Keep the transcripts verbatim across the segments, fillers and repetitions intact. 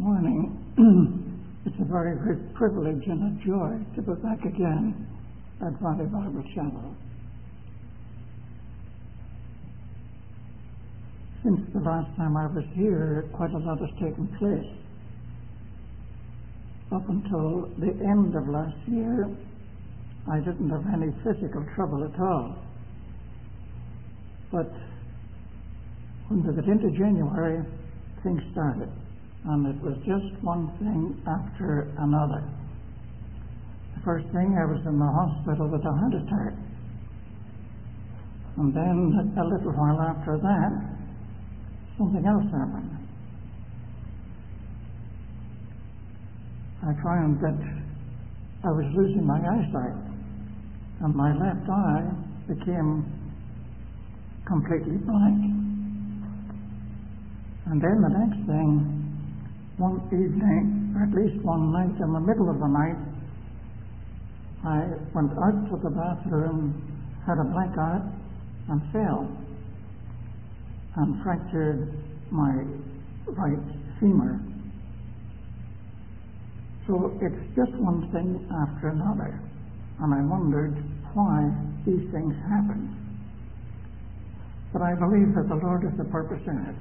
morning. It's a very great privilege and a joy to be back again at Valley Bible Chapel. Since the last time I was here, quite a lot has taken place. Up until the end of last year, I didn't have any physical trouble at all. But when we got into January, things started. And it was just one thing after another. The first thing, I was in the hospital with a heart attack. And then a little while after that, something else happened. I found that I was losing my eyesight, and my left eye became completely blank. And then the next thing, one evening, or at least one night, in the middle of the night, I went out to the bathroom, had a blackout, and fell, and fractured my right femur. So it's just one thing after another, and I wondered why these things happen. But I believe that the Lord has a purpose in it.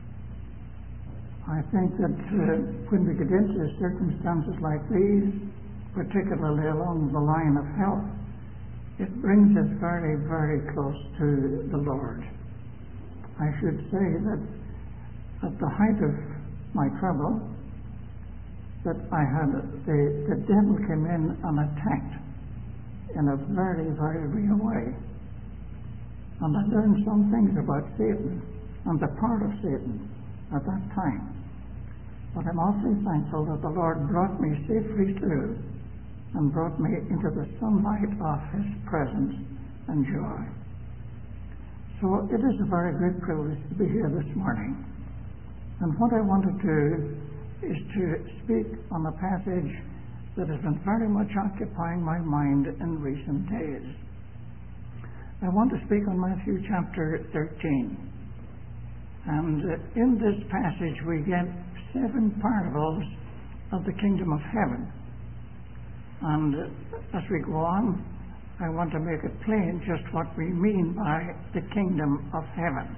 I think that uh, when we get into circumstances like these, particularly along the line of health, it brings us very, very close to the Lord. I should say that at the height of my trouble, that I had the, the devil came in and attacked in a very, very real way. And I learned some things about Satan and the part of Satan at that time. But I'm awfully thankful that the Lord brought me safely through and brought me into the sunlight of His presence and joy. So it is a very great privilege to be here this morning. And what I want to do is to speak on a passage that has been very much occupying my mind in recent days. I want to speak on Matthew chapter thirteen. And in this passage we get seven parables of the kingdom of heaven. And as we go on, I want to make it plain just what we mean by the kingdom of heaven.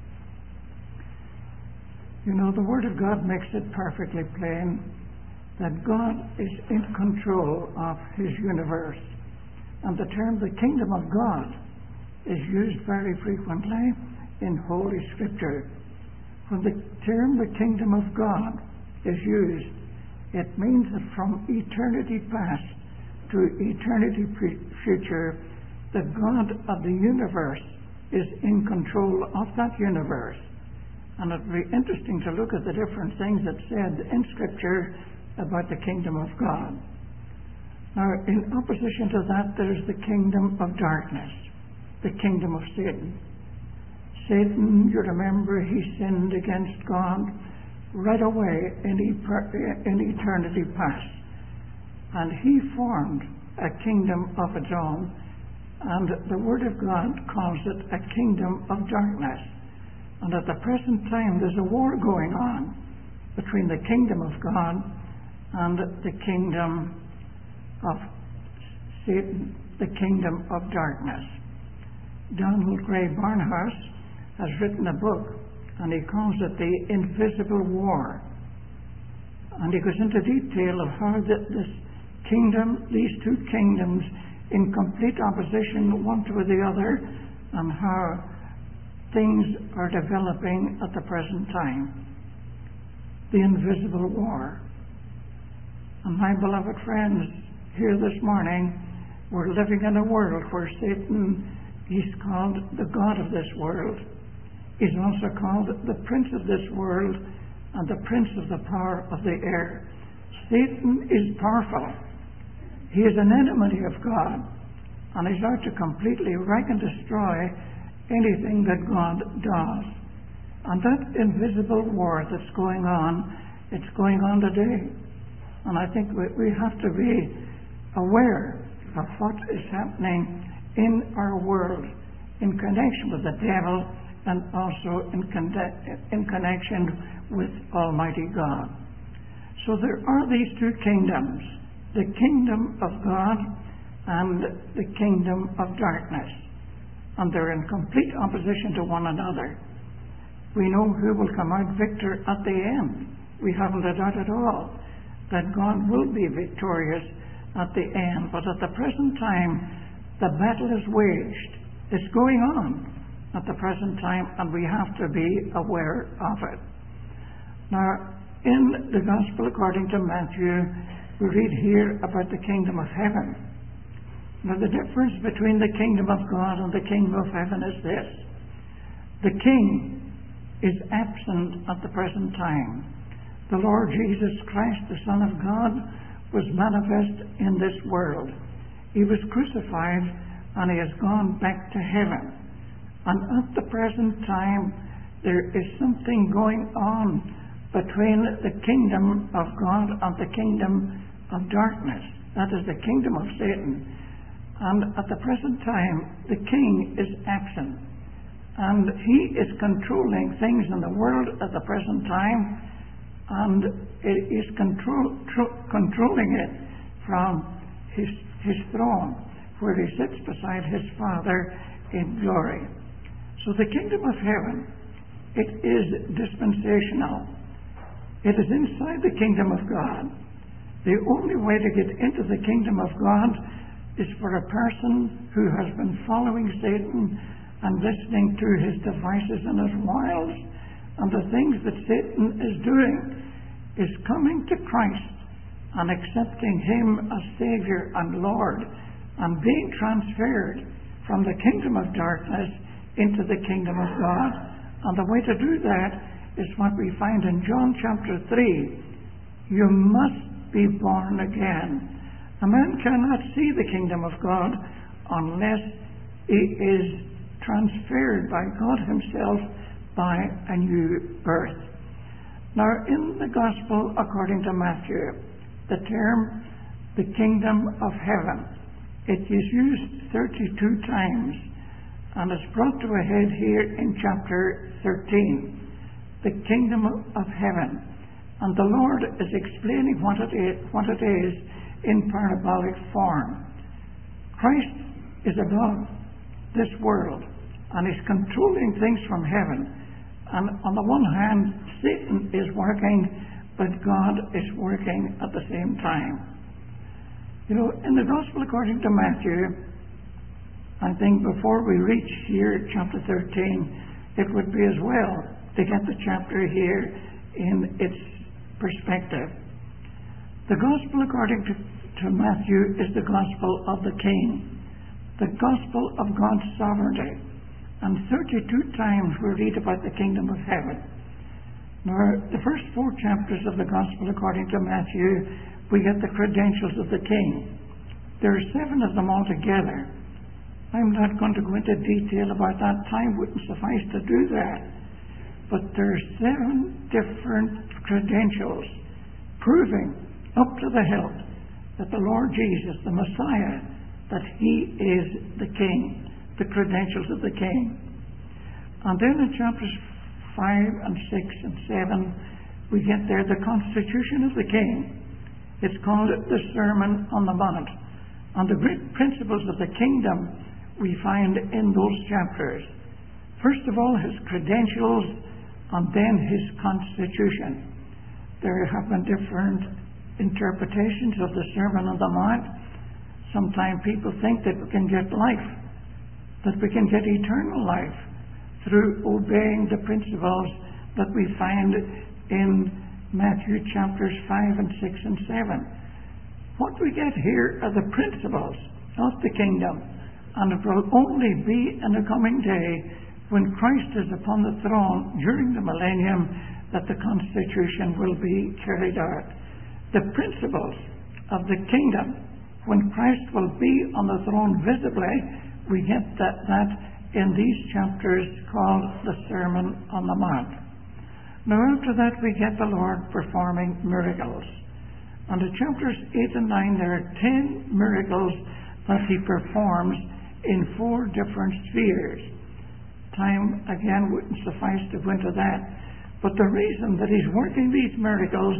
You know, the Word of God makes it perfectly plain that God is in control of His universe. And the term the kingdom of God is used very frequently in Holy Scripture. When the term the kingdom of God is used, it means that from eternity past to eternity pre- future, the God of the universe is in control of that universe. And it would be interesting to look at the different things that's said in Scripture about the kingdom of God. Now, in opposition to that, there's the kingdom of darkness, the kingdom of Satan. Satan, you remember, he sinned against God right away in, e- in eternity past. And he formed a kingdom of its own, and the Word of God calls it a kingdom of darkness. And at the present time, there's a war going on between the kingdom of God and the kingdom of Satan, the kingdom of darkness. Donald Gray Barnhouse has written a book, and he calls it The Invisible War. And he goes into detail of how that this kingdom, these two kingdoms, in complete opposition one to the other, and how things are developing at the present time. The invisible war. And my beloved friends, here this morning, we're living in a world where Satan, he's called the God of this world. He's also called the prince of this world and the prince of the power of the air. Satan is powerful. He is an enemy of God, and he's out to completely wreck and destroy anything that God does. And that invisible war that's going on, it's going on today. And I think we, we have to be aware of what is happening in our world in connection with the devil and also in, con- in connection with Almighty God. So there are these two kingdoms, the kingdom of God and the kingdom of darkness. And they're in complete opposition to one another. We know who will come out victor at the end. We haven't a doubt at all that God will be victorious at the end. But at the present time, the battle is waged. It's going on at the present time, and we have to be aware of it. Now, in the Gospel according to Matthew, we read here about the kingdom of heaven. Now, the difference between the kingdom of God and the kingdom of heaven is this. The king is absent at the present time. The Lord Jesus Christ, the Son of God, was manifest in this world. He was crucified and he has gone back to heaven. And at the present time, there is something going on between the kingdom of God and the kingdom of darkness. That is the kingdom of Satan. And at the present time, the king is absent. And he is controlling things in the world at the present time, and it is control, tr- controlling it from his, his throne, where he sits beside his Father in glory. So the kingdom of heaven, it is dispensational. It is inside the kingdom of God. The only way to get into the kingdom of God is for a person who has been following Satan and listening to his devices and his wiles and the things that Satan is doing, is coming to Christ and accepting him as Savior and Lord and being transferred from the kingdom of darkness into the kingdom of God. And the way to do that is what we find in John chapter three. You must be born again. A man cannot see the kingdom of God unless he is transferred by God himself by a new birth. Now, in the Gospel according to Matthew, the term the kingdom of heaven, it is used thirty-two times and is brought to a head here in chapter thirteen. The kingdom of heaven. And the Lord is explaining what it is, what it is in parabolic form. Christ is above this world and is controlling things from heaven. And on the one hand, Satan is working, but God is working at the same time. You know, in the Gospel according to Matthew, I think before we reach here, chapter thirteen, it would be as well to get the chapter here in its perspective. The Gospel according to, to Matthew is the Gospel of the King, the Gospel of God's sovereignty. And thirty-two times we read about the kingdom of heaven. Now, the first four chapters of the Gospel according to Matthew, we get the credentials of the King. There are seven of them altogether. I'm not going to go into detail about that. Time wouldn't suffice to do that. But there are seven different credentials proving up to the hilt that the Lord Jesus, the Messiah, that he is the King, the credentials of the King. And then in chapters five and six and seven, we get there the constitution of the King. It's called the Sermon on the Mount. And the great principles of the kingdom we find in those chapters. First of all, his credentials, and then his constitution. There have been different interpretations of the Sermon on the Mount. Sometimes people think that we can get life, that we can get eternal life through obeying the principles that we find in Matthew chapters five and six and seven. What we get here are the principles of the kingdom, and it will only be in the coming day when Christ is upon the throne during the millennium that the constitution will be carried out. The principles of the kingdom, when Christ will be on the throne visibly, we get that, that in these chapters called the Sermon on the Mount. Now after that we get the Lord performing miracles. Under chapters eight and nine there are ten miracles that he performs in four different spheres. Time again wouldn't suffice to go into that. But the reason that he's working these miracles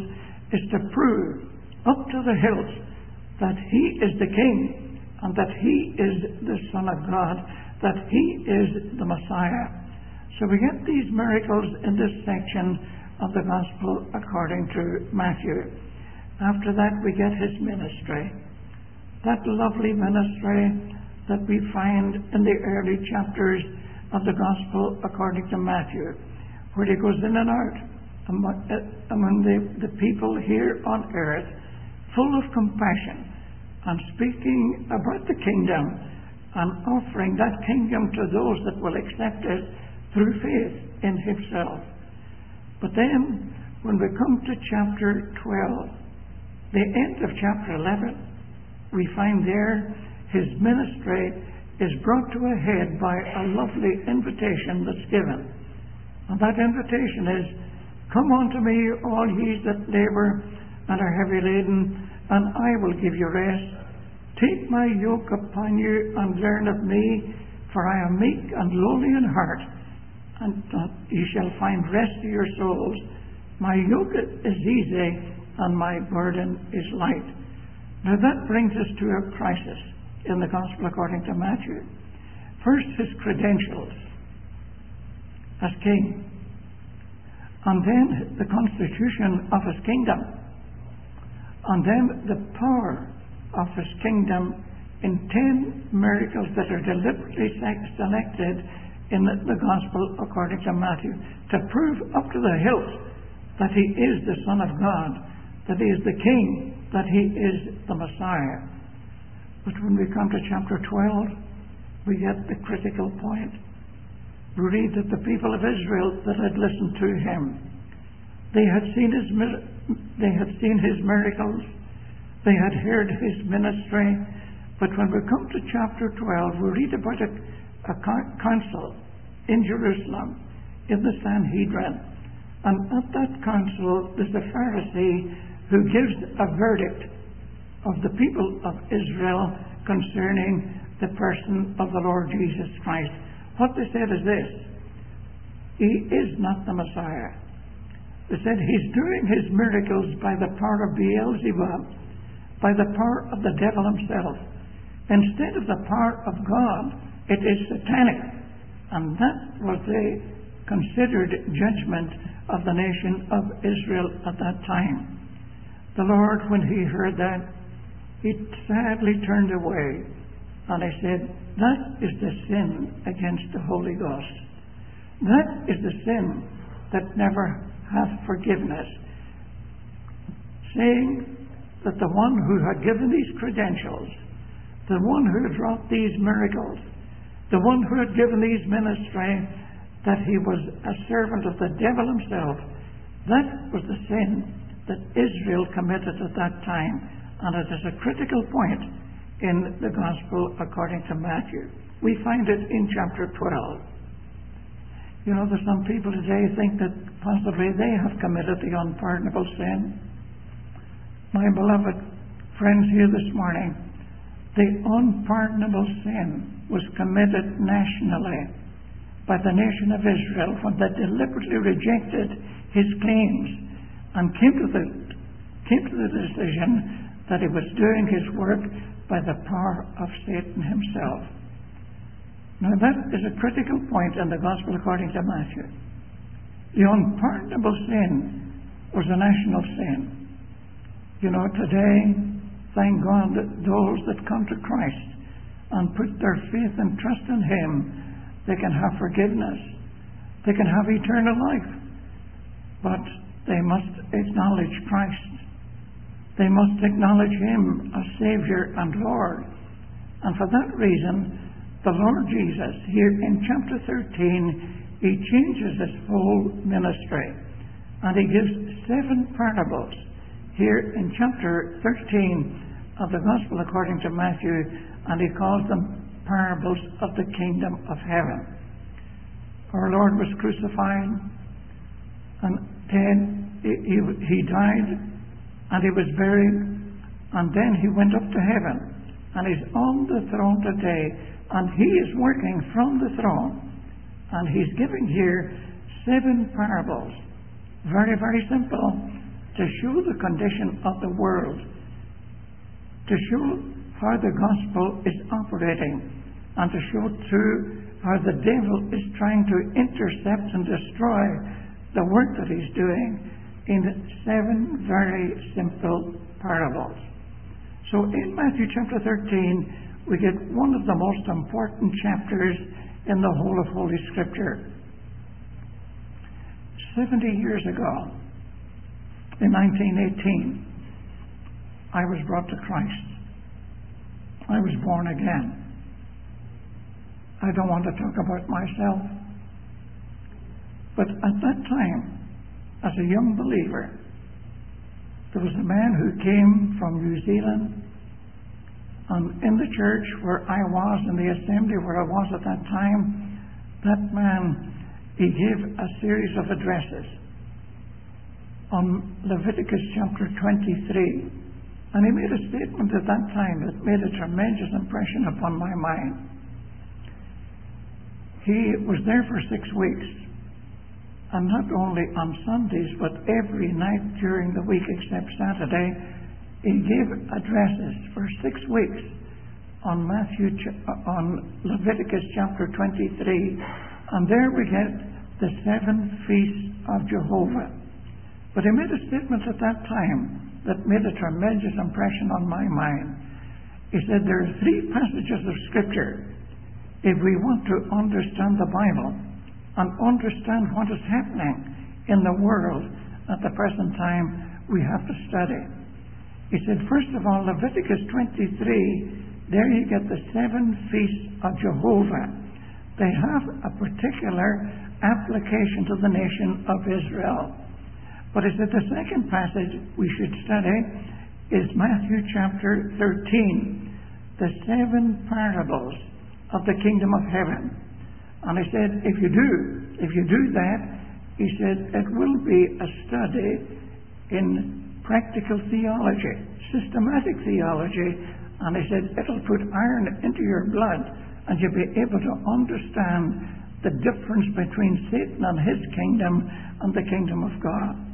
is to prove up to the hills that He is the King and that He is the Son of God, that He is the Messiah. So we get these miracles in this section of the Gospel according to Matthew. After that we get His ministry. That lovely ministry that we find in the early chapters of the Gospel according to Matthew, where He goes in and out among, uh, among the, the people here on earth, full of compassion, and speaking about the kingdom and offering that kingdom to those that will accept it through faith in Himself. But then, when we come to chapter twelve, the end of chapter eleven, we find there His ministry is brought to a head by a lovely invitation that's given. And that invitation is, "Come unto me, all ye that labour and are heavy laden, and I will give you rest. Take my yoke upon you and learn of me, for I am meek and lowly in heart, and ye shall find rest to your souls. My yoke is easy and my burden is light." Now that brings us to a crisis in the Gospel according to Matthew. First, His credentials as King, and then the constitution of His kingdom, and then the power of His kingdom in ten miracles that are deliberately selected in the Gospel according to Matthew to prove up to the hilt that He is the Son of God, that He is the King, that He is the Messiah. But when we come to chapter twelve, we get the critical point. We read that the people of Israel that had listened to Him, they had seen His they had seen His miracles, they had heard His ministry. But when we come to chapter twelve, we read about a, a council in Jerusalem, in the Sanhedrin. And at that council, there's a Pharisee who gives a verdict of the people of Israel concerning the person of the Lord Jesus Christ. What they said is this: He is not the Messiah. They said He's doing His miracles by the power of Beelzebub, by the power of the devil himself. Instead of the power of God, it is satanic. And that was the considered judgment of the nation of Israel at that time. The Lord, when He heard that, He sadly turned away, and He said, "That is the sin against the Holy Ghost. That is the sin that never hath forgiveness," saying that the one who had given these credentials, the one who had wrought these miracles, the one who had given these ministry, that he was a servant of the devil himself. That was the sin that Israel committed at that time, and it is a critical point in the Gospel according to Matthew. We find it in chapter twelve. You know, there's some people today think that possibly they have committed the unpardonable sin. My beloved friends here this morning, the unpardonable sin was committed nationally by the nation of Israel when they deliberately rejected His claims and came to the came to the decision that He was doing His work by the power of Satan himself. Now that is a critical point in the Gospel according to Matthew. The unpardonable sin was a national sin. You know, today, thank God that those that come to Christ and put their faith and trust in Him, they can have forgiveness. They can have eternal life. But they must acknowledge Christ. They must acknowledge Him as Savior and Lord. And for that reason, the Lord Jesus, here in chapter thirteen, He changes His whole ministry. And He gives seven parables here in chapter thirteen of the Gospel according to Matthew, and He calls them parables of the kingdom of heaven. Our Lord was crucified, and then He, he, he died, and He was buried, and then He went up to heaven, and He's on the throne today, and He is working from the throne, and He's giving here seven parables. Very, very simple, to show the condition of the world, to show how the gospel is operating, and to show too how the devil is trying to intercept and destroy the work that he's doing in seven very simple parables. So in Matthew chapter thirteen, we get one of the most important chapters in the whole of Holy Scripture. Seventy years ago, in nineteen eighteen, I was brought to Christ. I was born again. I don't want to talk about myself, but at that time, as a young believer, there was a man who came from New Zealand, and in the church where I was, in the assembly where I was at that time, that man, he gave a series of addresses on Leviticus chapter twenty-three. And he made a statement at that time that made a tremendous impression upon my mind. He was there for six weeks. And not only on Sundays, but every night during the week except Saturday, he gave addresses for six weeks on Matthew, on Leviticus chapter twenty-three. And there we get the seven feasts of Jehovah. But he made a statement at that time that made a tremendous impression on my mind. He said there are three passages of Scripture. If we want to understand the Bible and understand what is happening in the world at the present time, we have to study. He said, first of all, Leviticus twenty-three, there you get the seven feasts of Jehovah. They have a particular application to the nation of Israel. But he said the second passage we should study is Matthew chapter thirteen, the seven parables of the kingdom of heaven. And he said, if you do, if you do that, he said, it will be a study in practical theology, systematic theology, and he said, it'll put iron into your blood, and you'll be able to understand the difference between Satan and his kingdom and the kingdom of God.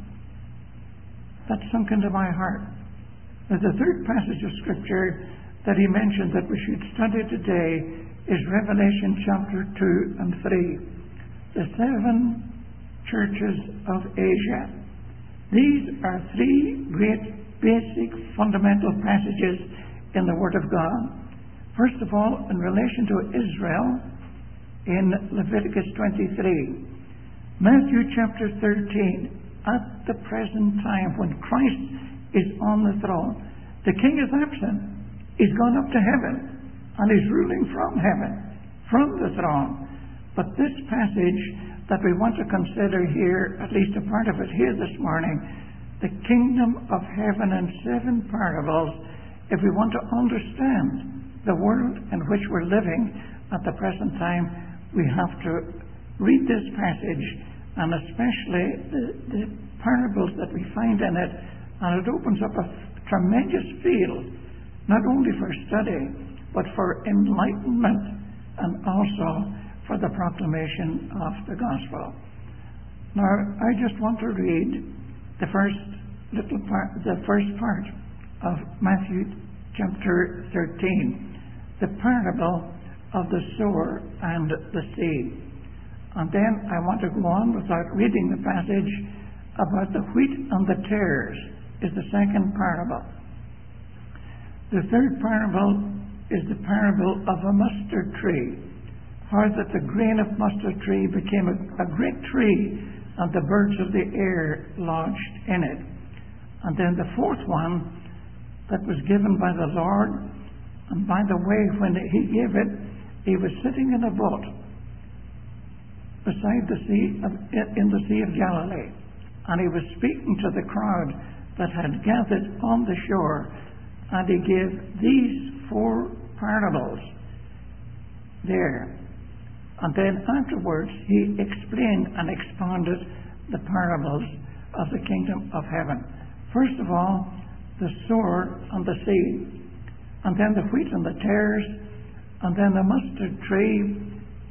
That sunk into my heart. Now, the third passage of Scripture that he mentioned that we should study today is Revelation chapter two and three. The seven churches of Asia. These are three great basic fundamental passages in the Word of God. First of all, in relation to Israel, in Leviticus twenty-three. Matthew chapter thirteen. At the present time, when Christ is on the throne, the king is absent. He's gone up to heaven, and he's ruling from heaven, from the throne. But this passage that we want to consider here, at least a part of it here this morning, the kingdom of heaven in seven parables, if we want to understand the world in which we're living at the present time, we have to read this passage, and especially the, the parables that we find in it, and it opens up a tremendous field, not only for study, but for enlightenment, and also for the proclamation of the gospel. Now, I just want to read the first little part, the first part of Matthew chapter thirteen, the parable of the sower and the seed. And then I want to go on without reading the passage about the wheat and the tares is the second parable. The third parable is the parable of a mustard tree, how that the grain of mustard tree became a, a great tree and the birds of the air lodged in it. And then the fourth one that was given by the Lord, and by the way, when he gave it, he was sitting in a boat beside the sea of, in the Sea of Galilee, and he was speaking to the crowd that had gathered on the shore, and he gave these four parables there. And then afterwards he explained and expounded the parables of the kingdom of heaven. First of all, the sower and the seed, and then the wheat and the tares, and then the mustard tree,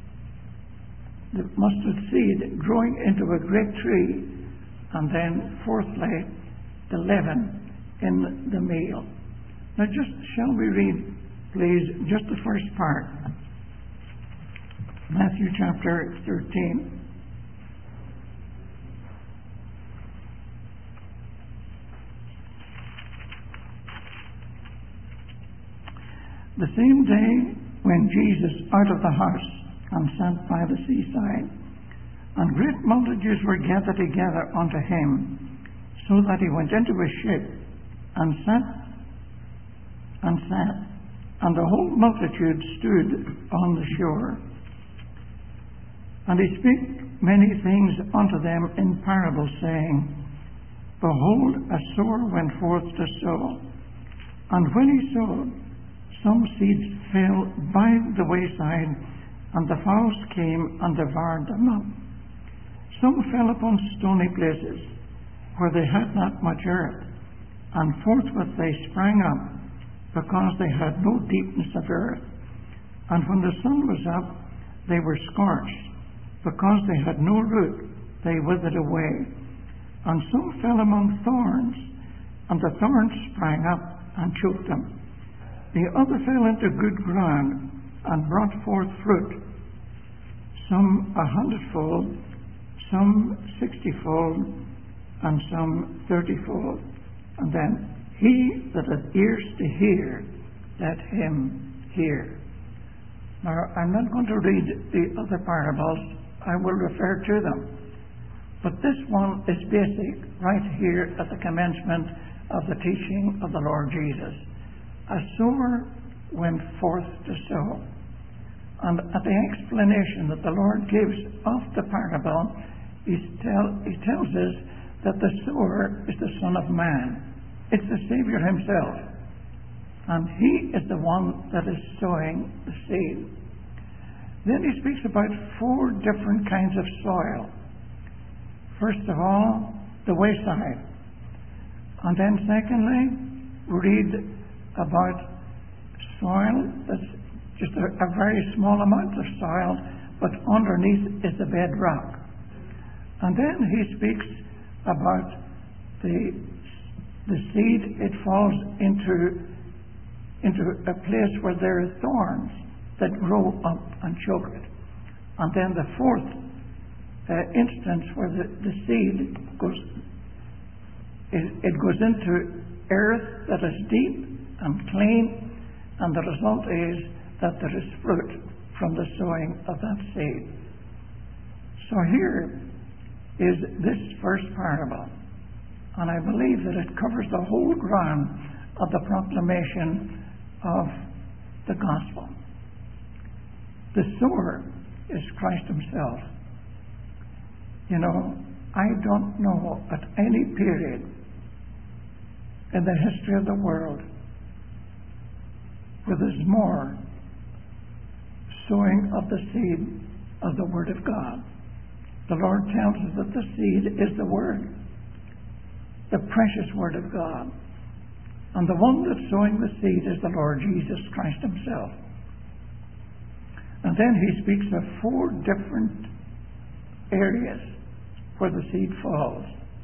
the mustard seed growing into a great tree, and then fourthly, the leaven in the meal. Now just, shall we read, please, just the first part. Matthew chapter thirteen. The same day when Jesus out of the house and sat by the seaside, and great multitudes were gathered together unto him, so that he went into a ship, and sat, and sat, and the whole multitude stood on the shore. And he spake many things unto them in parables, saying, Behold, a sower went forth to sow, and when he sowed, some seeds fell by the wayside, and the fowls came and devoured them up. Some fell upon stony places, where they had not much earth, and forthwith they sprang up, because they had no deepness of earth. And when the sun was up, they were scorched, because they had no root, they withered away. And some fell among thorns, and the thorns sprang up and choked them. The other fell into good ground, and brought forth fruit, some a hundredfold, some sixtyfold, and some thirtyfold. And then, he that hath ears to hear, let him hear. Now, I'm not going to read the other parables. I will refer to them. But this one is basic, right here at the commencement of the teaching of the Lord Jesus. A sower went forth to sow. And at the explanation that the Lord gives of the parable, he, tell, he tells us that the sower is the Son of Man. It's the Savior himself. And he is the one that is sowing the seed. Then he speaks about four different kinds of soil. First of all, the wayside. And then secondly, read about soil that's just a, a very small amount of soil, but underneath is the bedrock. And then he speaks about the the seed. It falls into into a place where there are thorns that grow up and choke it. And then the fourth uh, instance where the, the seed goes, it, it goes into earth that is deep and clean, and the result is that there is fruit from the sowing of that seed. So here is this first parable, and I believe that it covers the whole ground of the proclamation of the gospel. The sower is Christ himself. You know, I don't know at any period in the history of the world where there's more sowing of the seed of the Word of God. The Lord tells us that the seed is the Word, the precious Word of God. And the one that's sowing the seed is the Lord Jesus Christ himself. And then he speaks of four different areas where the seed falls.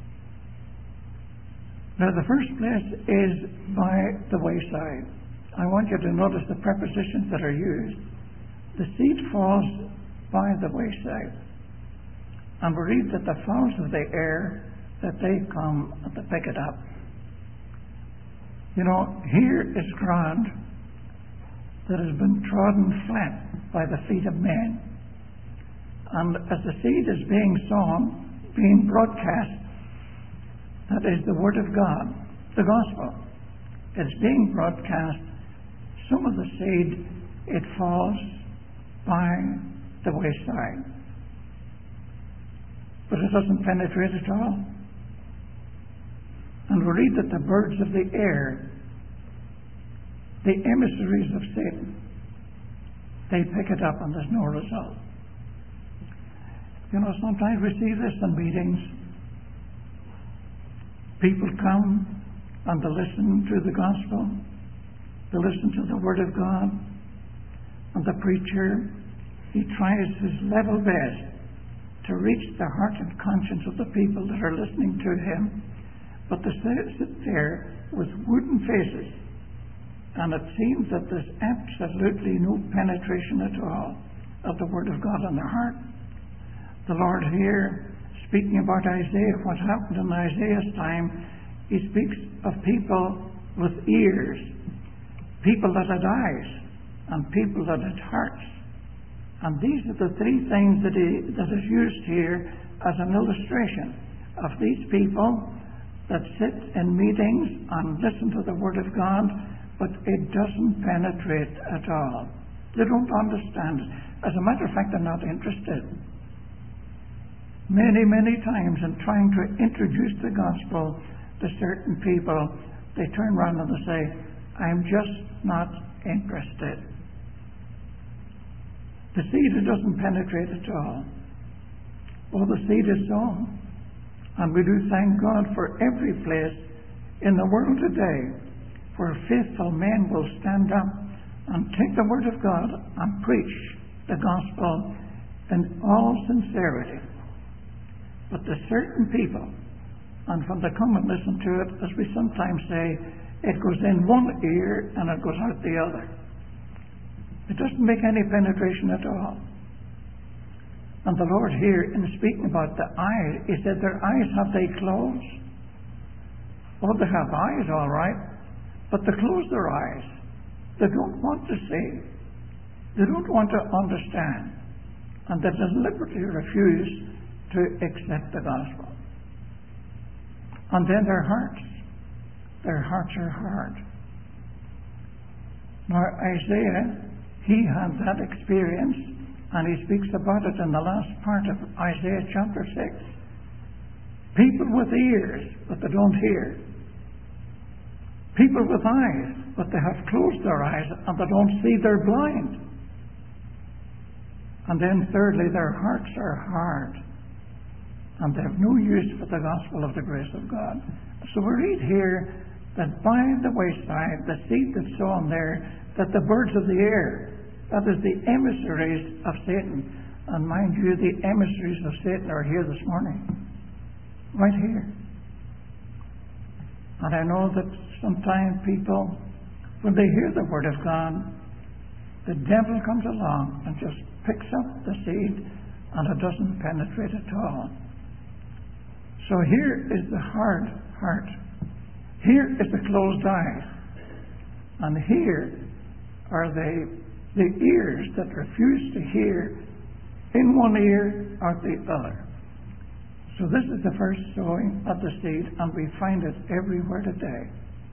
Now, the first place is by the wayside. I want you to notice the prepositions that are used. The seed falls by the wayside. And we read that the fowls of the air, that they come and they pick it up. You know, here is ground that has been trodden flat by the feet of men. And as the seed is being sown, being broadcast, that is the Word of God, the gospel. It's being broadcast. Some of the seed, it falls by the wayside. But it doesn't penetrate at all. And we read that the birds of the air, the emissaries of Satan, they pick it up and there's no result. You know, sometimes we see this in meetings. People come and they listen to the gospel. They listen to the Word of God. And the preacher, he tries his level best to reach the heart and conscience of the people that are listening to him. but they sit there with wooden faces, and it seems that there's absolutely no penetration at all of the Word of God in their heart. The Lord here, speaking about Isaiah, what happened in Isaiah's time, he speaks of people with ears, people that had eyes, and people that had hearts. And these are the three things that, he, that is used here as an illustration of these people that sit in meetings and listen to the Word of God, but it doesn't penetrate at all. They don't understand it. As a matter of fact, they're not interested. Many, many times in trying to introduce the gospel to certain people, they turn around and they say, I'm just not interested. The seed doesn't penetrate at all. Well, the seed is sown. And we do thank God for every place in the world today where faithful men will stand up and take the Word of God and preach the gospel in all sincerity. But the certain people, and when they come and listen to it, as we sometimes say, it goes in one ear and it goes out the other. It doesn't make any penetration at all. And the Lord here, in speaking about the eyes, He said, their eyes have they closed? Oh, they have eyes, all right, but they close their eyes. They don't want to see. They don't want to understand. And they deliberately refuse to accept the gospel. And then their hearts. Their hearts are hard. Now, Isaiah, he had that experience, and he speaks about it in the last part of Isaiah chapter six. People with ears, but they don't hear. People with eyes, but they have closed their eyes and they don't see, they're blind. And then thirdly, their hearts are hard, and they have no use for the gospel of the grace of God. So we read here that by the wayside, the seed that's sown there, that the birds of the air, that is the emissaries of Satan. And mind you, the emissaries of Satan are here this morning. Right here. And I know that sometimes people, when they hear the Word of God, the devil comes along and just picks up the seed and it doesn't penetrate at all. So here is the hard heart. Here is the closed eyes. And here are the the ears that refuse to hear in one ear or the other. So this is the first sowing of the seed, and we find it everywhere today.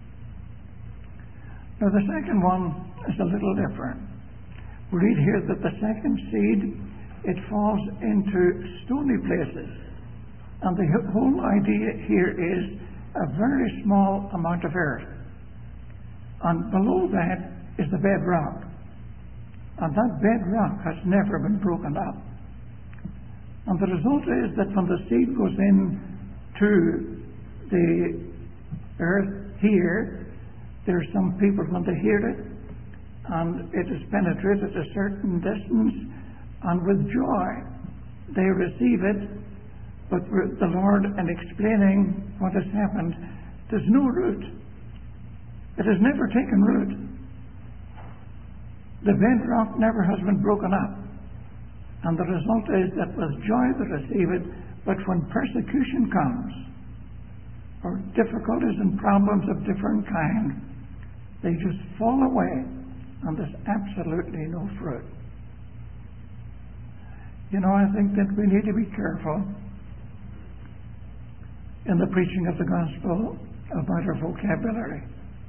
Now the second one is a little different. We read here that the second seed, it falls into stony places. And the whole idea here is a very small amount of earth. And below that is the bedrock. And that bedrock has never been broken up. And the result is that when the seed goes in to the earth here, there are some people, when they hear it, and it is penetrated a certain distance, and with joy they receive it. But the Lord, in explaining what has happened, there's no root. It has never taken root. The bedrock never has been broken up. And the result is that with joy they receive it, but when persecution comes, or difficulties and problems of different kind, they just fall away, and there's absolutely no fruit. You know, I think that we need to be careful in the preaching of the gospel about our vocabulary.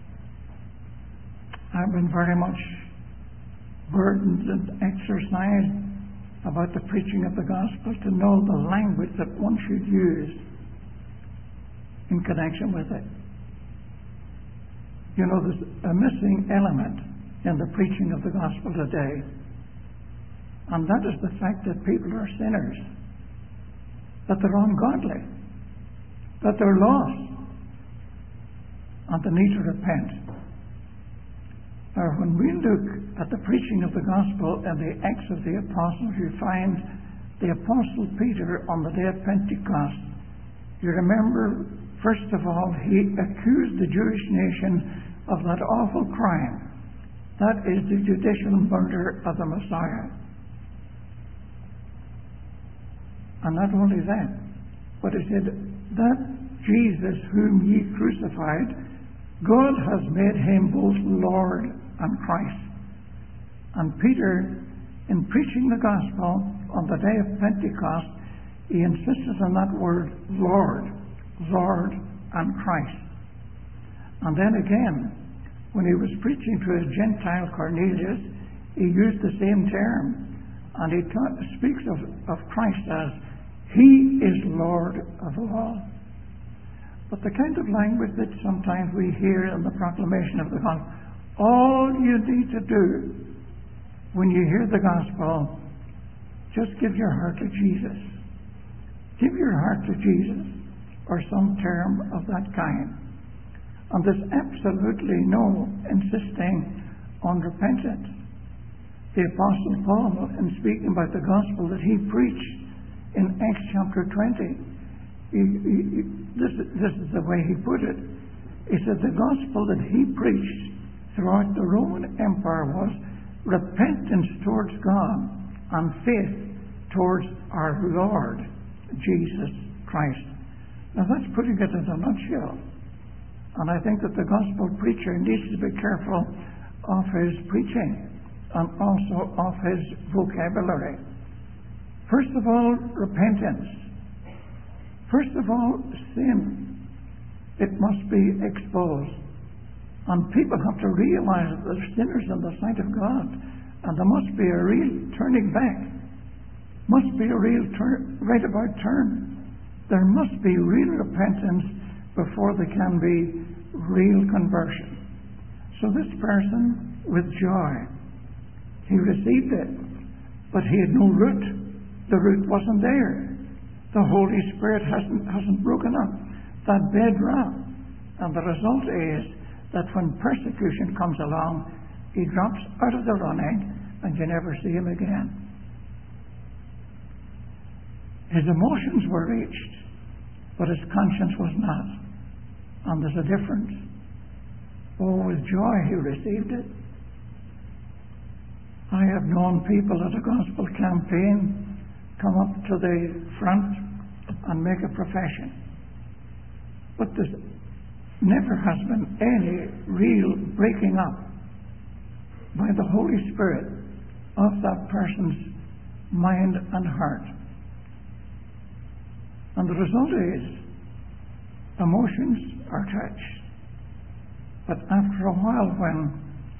I've been very much burdened and exercised about the preaching of the gospel to know the language that one should use in connection with it. You know, there's a missing element in the preaching of the gospel today, and that is the fact that people are sinners, that they're ungodly, that they're lost, and they need to repent. Now, when we look at the preaching of the gospel and the Acts of the Apostles, you find the Apostle Peter on the day of Pentecost. You remember First of all, he accused the Jewish nation of that awful crime. That is the judicial murder of the Messiah. And not only that, but he said, that Jesus whom ye crucified, God has made him both Lord and Christ. And Peter, in preaching the gospel on the day of Pentecost, he insisted on that word Lord, Lord and Christ. And then again, when he was preaching to his Gentile Cornelius, he used the same term. And he ta- speaks of, of Christ as, He is Lord of all. But the kind of language that sometimes we hear in the proclamation of the gospel, all you need to do when you hear the gospel, just give your heart to Jesus. Give your heart to Jesus, or some term of that kind. And there's absolutely no insisting on repentance. The Apostle Paul, in speaking about the gospel that he preached in Acts chapter twenty, he, he, he, this, this is the way he put it. He said the gospel that he preached throughout the Roman Empire was repentance towards God and faith towards our Lord Jesus Christ. Now that's putting it in a nutshell. And I think that the gospel preacher needs to be careful of his preaching and also of his vocabulary. First of all, repentance. First of all, sin. It must be exposed. And people have to realize that they're sinners in the sight of God. And there must be a real turning back. Must be a real turn, right about turn. There must be real repentance before there can be real conversion. So this person, with joy, he received it, but he had no root. The root wasn't there. The Holy Spirit hasn't, hasn't broken up that bedrock. And the result is that when persecution comes along, he drops out of the running and you never see him again. His emotions were reached, but his conscience was not. And there's a difference. Oh, with joy he received it. I have known people at a gospel campaign come up to the front and make a profession. But there never has been any real breaking up by the Holy Spirit of that person's mind and heart. And the result is emotions are touched. But after a while, when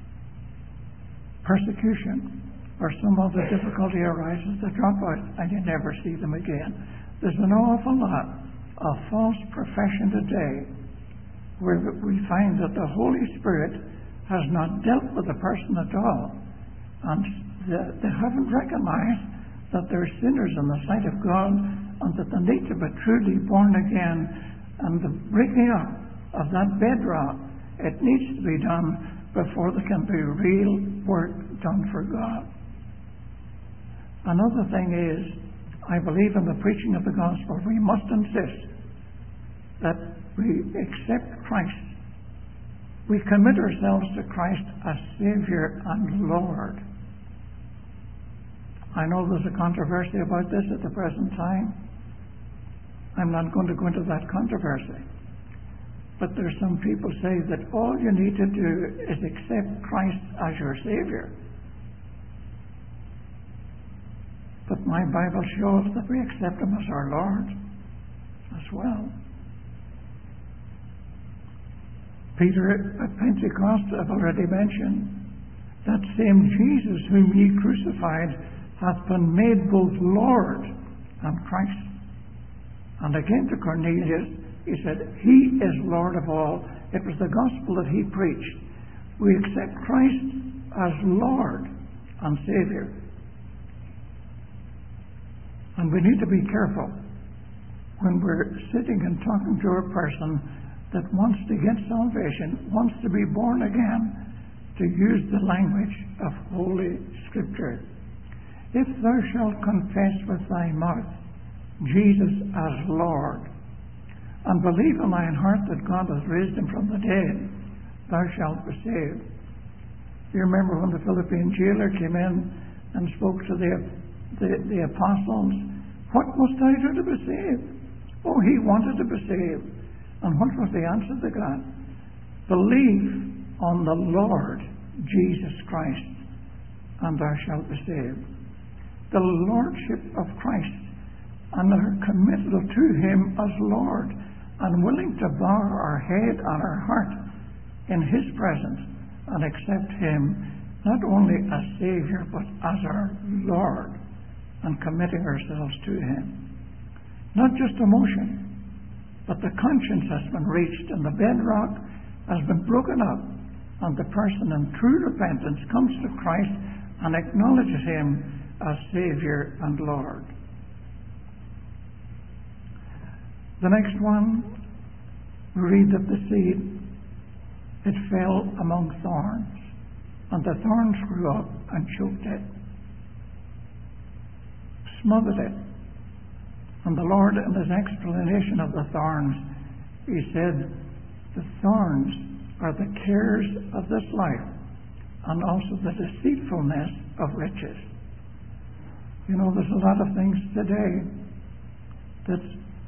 persecution or some other difficulty arises, they drop out and you never see them again. There's an awful lot of false profession today where we find that the Holy Spirit has not dealt with the person at all, and they haven't recognized that they're sinners in the sight of God and that they need to be truly born again. And the breaking up of that bedrock, it needs to be done before there can be real work done for God. Another thing is, I believe in the preaching of the gospel, we must insist that we accept Christ. We commit ourselves to Christ as Savior and Lord. I know there's a controversy about this at the present time. I'm not going to go into that controversy. But there's some people say that all you need to do is accept Christ as your Savior. But my Bible shows that we accept Him as our Lord as well. Peter at Pentecost, I've already mentioned, that same Jesus whom ye crucified hath been made both Lord and Christ. And again to Cornelius, he said, He is Lord of all. It was the gospel that he preached. We accept Christ as Lord and Savior. And we need to be careful when we're sitting and talking to a person that wants to get salvation, wants to be born again, to use the language of Holy Scripture. If thou shalt confess with thy mouth Jesus as Lord, and believe in thine heart that God hath raised him from the dead, thou shalt be saved. You remember when the Philippine jailer came in and spoke to the, the, the apostles, what must I do to be saved? Oh, he wanted to be saved. And what was the answer they got? Believe on the Lord Jesus Christ, and thou shalt be saved. The Lordship of Christ, and our committal to him as Lord, and willing to bow our head and our heart in his presence and accept him not only as Savior but as our Lord, and committing ourselves to him. Not just emotion, but the conscience has been reached and the bedrock has been broken up, and the person in true repentance comes to Christ and acknowledges him as Savior and Lord. The next one, we read that the seed, it fell among thorns, and the thorns grew up and choked it, smothered it. And the Lord, in his explanation of the thorns, he said, the thorns are the cares of this life, and also the deceitfulness of riches. You know, there's a lot of things today that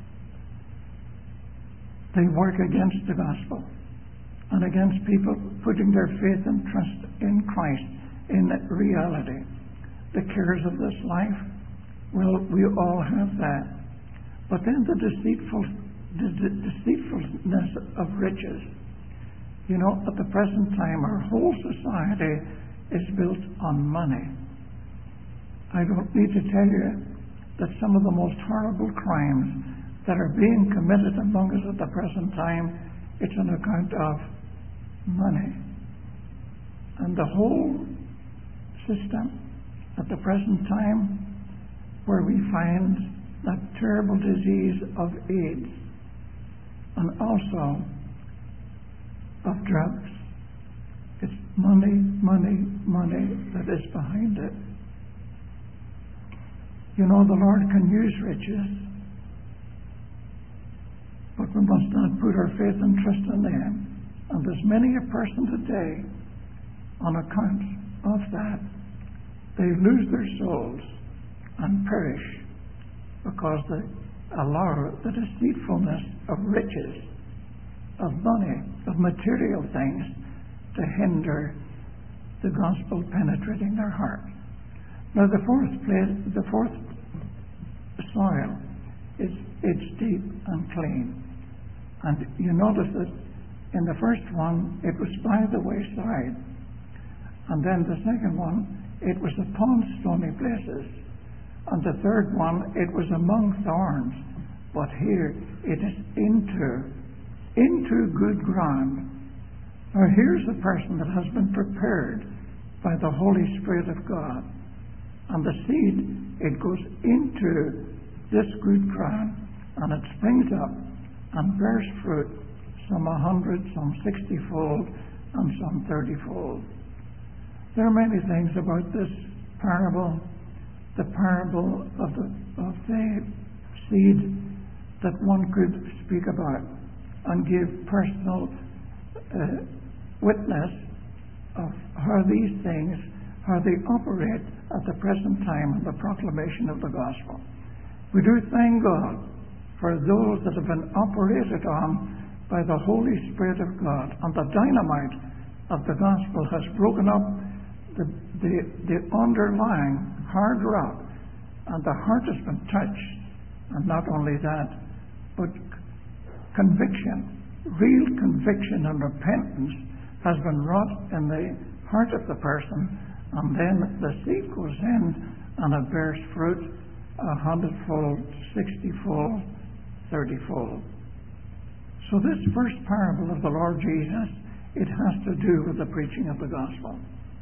they work against the gospel and against people putting their faith and trust in Christ, in reality. The cares of this life, well, we all have that. But then the deceitful, the de- deceitfulness of riches. You know, at the present time, our whole society is built on money. I don't need to tell you that some of the most horrible crimes that are being committed among us at the present time, it's on account of money. And the whole system at the present time, where we find that terrible disease of AIDS, and also of drugs. It's money, money, money that is behind it. You know, the Lord can use riches, but we must not put our faith and trust in them. And there's many a person today, on account of that, they lose their souls and perish because they allow the deceitfulness of riches, of money, of material things to hinder the gospel penetrating their heart. Now the fourth place, the fourth soil is it's deep and clean. And you notice that in the first one it was by the wayside. And then the second one, it was upon stony places. And the third one, it was among thorns. But here it is into, into good ground. Now here's a person that has been prepared by the Holy Spirit of God. And the seed, it goes into this good ground, and it springs up and bears fruit, some a hundred, some sixty-fold, and some thirty-fold. There are many things about this parable, the parable of the, of the seed, that one could speak about and give personal uh, witness of how these things, how they operate at the present time in the proclamation of the gospel. We do thank God for those that have been operated on by the Holy Spirit of God, and the dynamite of the gospel has broken up the, the, the underlying hard rock, and the heart has been touched. And not only that, but conviction, real conviction and repentance has been wrought in the heart of the person, and then the seed goes in and it bears fruit a hundredfold, sixtyfold, thirtyfold. So this first parable of the Lord Jesus, it has to do with the preaching of the gospel.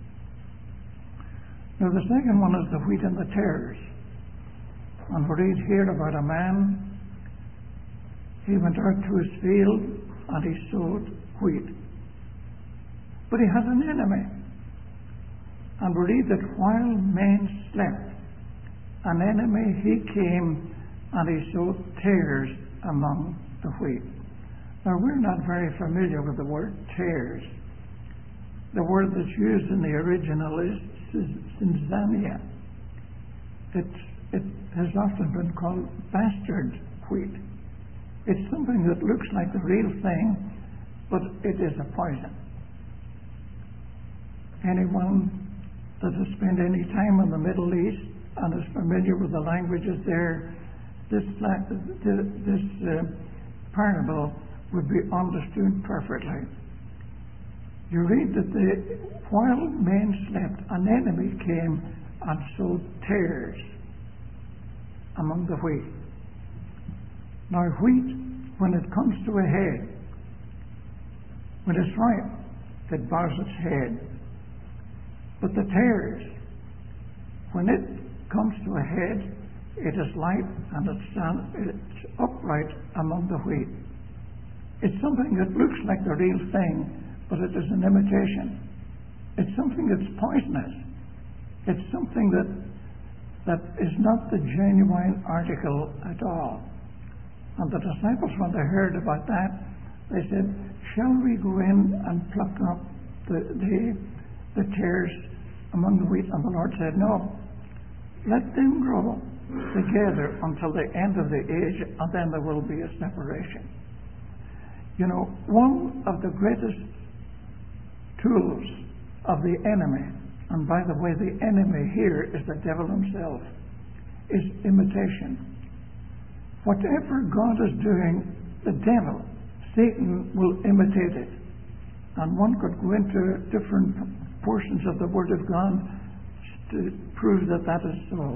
Now the second one is the wheat and the tares. And we read here about a man. He went out to his field and he sowed wheat. But he had an enemy. And we read that while men slept, an enemy, he came and he sowed tares among the wheat. Now, we're not very familiar with the word tares. The word that's used in the original is Synzania. It, it has often been called bastard wheat. It's something that looks like the real thing, but it is a poison. Anyone that has spent any time in the Middle East and is familiar with the languages there, this, this uh, parable would be understood perfectly. You read that the, while men slept, an enemy came and sowed tares among the wheat. Now, wheat, when it comes to a head, when it's ripe, it bows its head. But the tares, when it comes to a head, it is light and it's, stand, it's upright among the wheat. It's something that looks like the real thing, but it is an imitation. It's something that's poisonous. It's something that that is not the genuine article at all. And the disciples, when they heard about that, they said, shall we go in and pluck up the, the, the tares among the wheat? And the Lord said, no. Let them grow together until the end of the age, and then there will be a separation. You know, one of the greatest tools of the enemy, and by the way, the enemy here is the devil himself, is imitation. Whatever God is doing, the devil, Satan, will imitate it. And one could go into different portions of the Word of God to prove that that is so.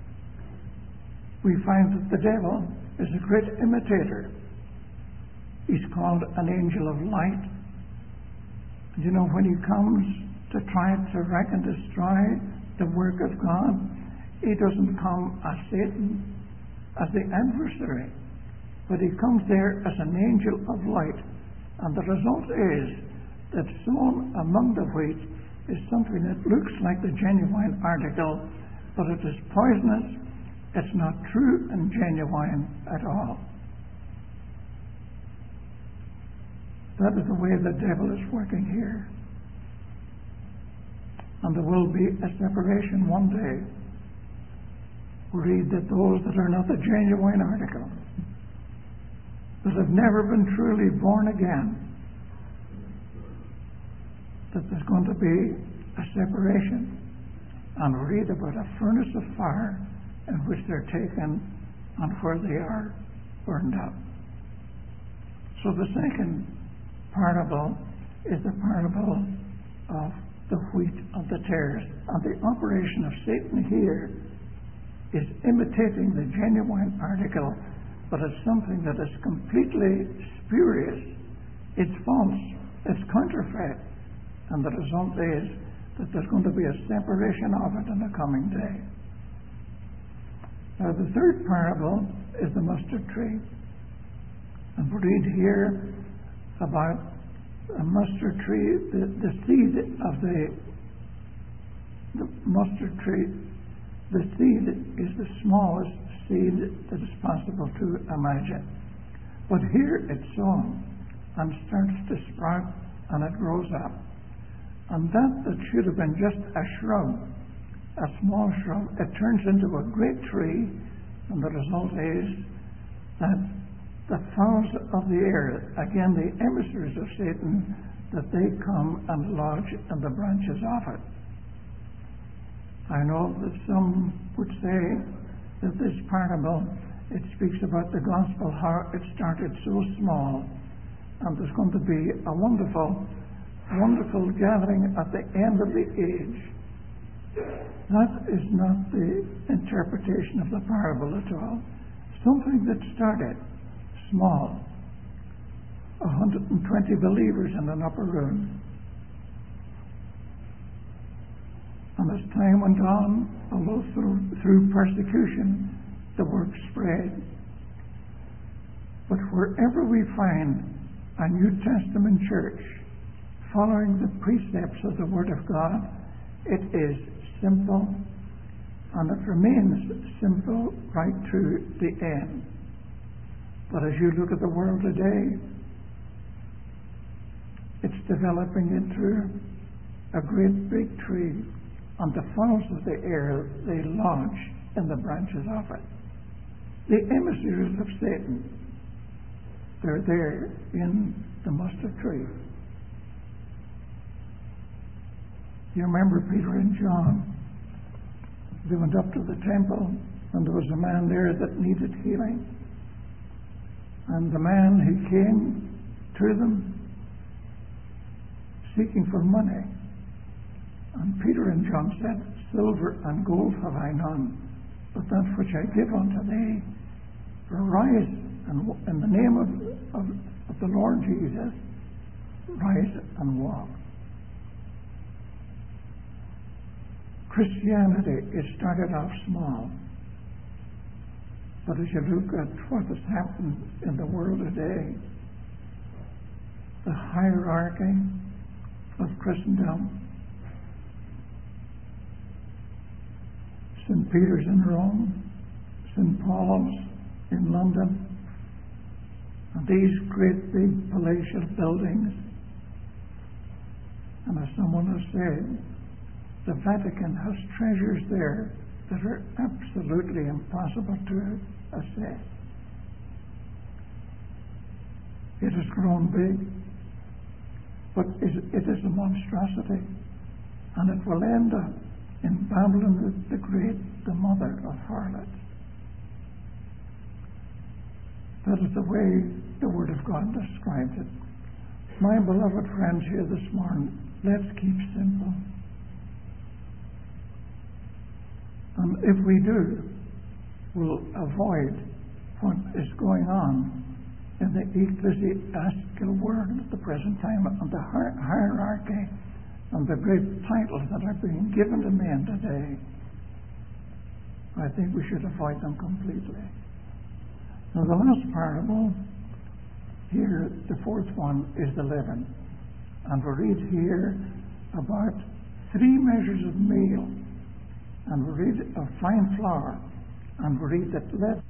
We find that the devil is a great imitator. He's called an angel of light. And you know, when he comes to try to wreck and destroy the work of God, he doesn't come as Satan, as the adversary, but he comes there as an angel of light. And the result is that sown among the wheat is something that looks like the genuine article, but it is poisonous. It's not true and genuine at all. That is the way the devil is working here. And there will be a separation one day. We read that those that are not the genuine article, that have never been truly born again, that there's going to be a separation. And we read about a furnace of fire in which they're taken and where they are burned up. So the second parable is the parable of the wheat and the tares. And the operation of Satan here is imitating the genuine article, but it's something that is completely spurious. It's false. It's counterfeit. And the result is that there's going to be a separation of it in the coming day. Now, the third parable is the mustard tree. And we read here about a mustard tree, the, the seed of the, the mustard tree. The seed is the smallest seed that is possible to imagine. But here it's sown and starts to sprout and it grows up. And that that should have been just a shrub, a small shrub, it turns into a great tree, and the result is that the fowls of the air, again the emissaries of Satan, that they come and lodge in the branches of it. I know that some would say that this parable, it speaks about the gospel, how it started so small, and there's going to be a wonderful, wonderful gathering at the end of the age. That is not the interpretation of the parable at all. Something that started small, one hundred twenty believers in an upper room. And as time went on, although through, through persecution, the work spread. But wherever we find a New Testament church following the precepts of the Word of God, it is simple, and it remains simple right to the end. But as you look at the world today, it's developing into a great big tree, and the fowls of the air, they lodge in the branches of it. The emissaries of Satan, they're there in the mustard tree. You remember Peter and John? They went up to the temple, and there was a man there that needed healing. And the man, he came to them seeking for money. And Peter and John said, silver and gold have I none, but that which I give unto thee, arise, and in the name of, of, of the Lord Jesus, rise and walk. Christianity, it started off small. But as you look at what has happened in the world today, the hierarchy of Christendom, Saint Peter's in Rome, Saint Paul's in London, and these great big palatial buildings. And as someone has said, the Vatican has treasures there that are absolutely impossible to assess. It has grown big, but it is a monstrosity, and it will end up in Babylon the Great, the mother of harlots. That is the way the Word of God describes it. My beloved friends here this morning, let's keep simple. And if we do, we'll avoid what is going on in the ecclesiastical world at the present time, and the hier- hierarchy and the great titles that are being given to men today. I think we should avoid them completely. Now, the last parable here, the fourth one, is the leaven. And we read here about three measures of meal, and we read of fine flour, and we read that leaven